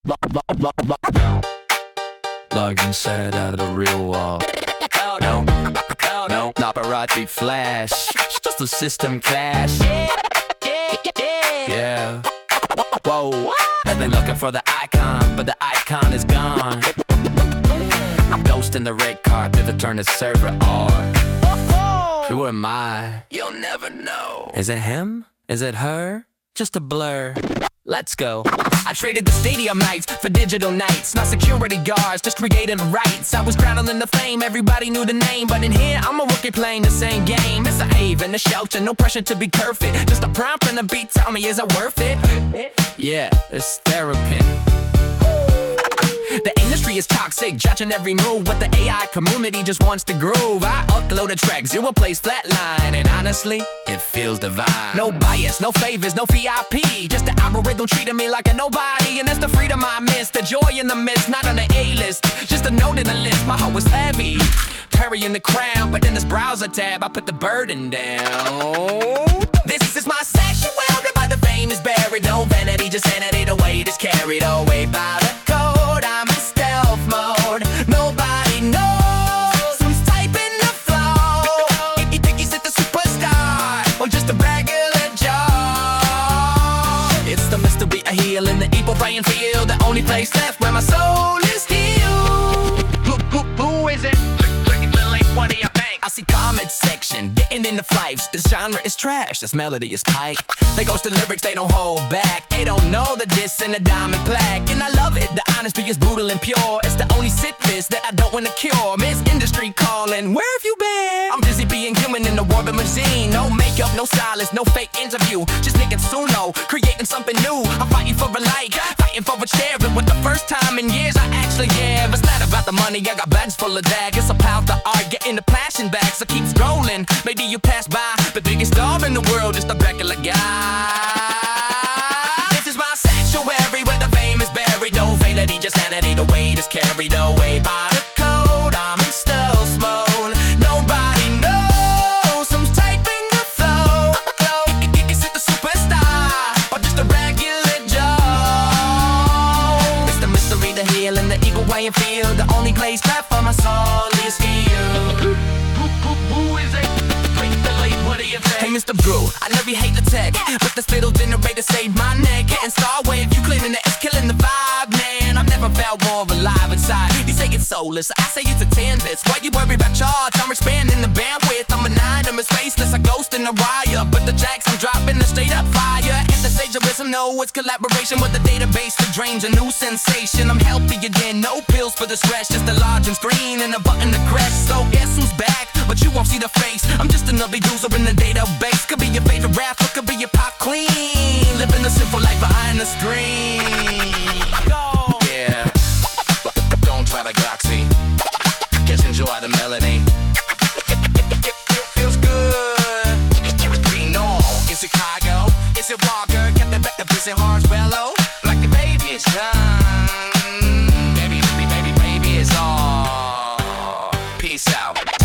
Logging set out of the real wall. No, no, paparazzi flash. Just a system clash. Yeah. Whoa. I've been looking for the icon, but the icon is gone. Ghost in the red carpet to turn the server on. Who am I? You'll never know. Is it him? Is it her? Just a blur. Let's go. I traded the stadium nights for digital nights. Not security guards, just creating rights. I was drowning in the fame, everybody knew the name. But in here, I'm a rookie playing the same game. It's a haven, a shelter, no pressure to be perfect. Just a prompt and a beat, tell me, is it worth it? Yeah, it's therapy. The industry is toxic, judging every move, but the AI community just wants to groove. I upload a track, zero plays flatline, and honestly, it feels divine. No bias, no favors, no VIP, just the algorithm treating me like a nobody. And that's the freedom I miss, the joy in the midst, not on the A-list, just a note in the list. My heart was heavy, carrying the crown, but in this browser tab, I put the burden down. This is my sanctuary, by the fame is buried. No vanity, just sanity, the weight is carried away by the code. I'm in stealth mode, nobody knows who's typing the flow. You think he's the superstar, or just a regular Joe? It's the mystery I heal in the evil Brian field, the only place left where my soul is healed. Who is it? What do you think? I see comment section, getting in the flights. This genre is trash, this melody is tight. They ghost the lyrics, they don't hold back. They don't know the diss and the diamond plaque. And I love it, the honesty is brutal and pure. It's the only sickness that I don't wanna cure. Miss Industry calling, where have you been? I'm busy being human in the war of machine. No makeup, no stylist, no fake interview. Just Nick and Suno, creating something new. I'm fighting for a like, fighting for a chair. And with the first time in years I actually give. It's not about the money, I got bags full of that. It's about the art, getting the passion back. So keep scrolling, maybe you pass by the biggest star in the world, just a regular guy. This is my sanctuary where the fame is buried. No vanity, just sanity, the weight is carried away by the code. I'm in stealth mode, nobody knows who's typing the flow. Is it the superstar, or just a regular Joe? It's the mystery, the healing, the eagle way and feel. The only place left for my soul is healed. Who is it? What do you think? Hey, Mr. Brew, I know you hate the tech, but this little generator saved my neck. Getting star wave, you claiming that it's killing the vibe, man. I've never felt more alive inside. You say it's soulless, I say it's a 10 bits. Why you worry about charge? I'm expanding the bandwidth. I'm a 9, I'm a spaceless, a ghost in the wire. But the jacks, I'm dropping the straight up fire. At the stage of wisdom, no, it's collaboration with the database that drains a new sensation. I'm healthy again, no pills for the stress, just a large screen and a button to crest. So guess who's back? But you won't see the face. I'm just another user in the database. Could be your favorite rapper, could be your pop queen. Living a simple life behind the screen. Yeah, don't try the Gloxy. Just enjoy the melody. It feels good. We know. Is it Chicago? Is it Walker? Get the back, the busy hearts bellow. Like the baby is young. Baby, it's all. Peace out.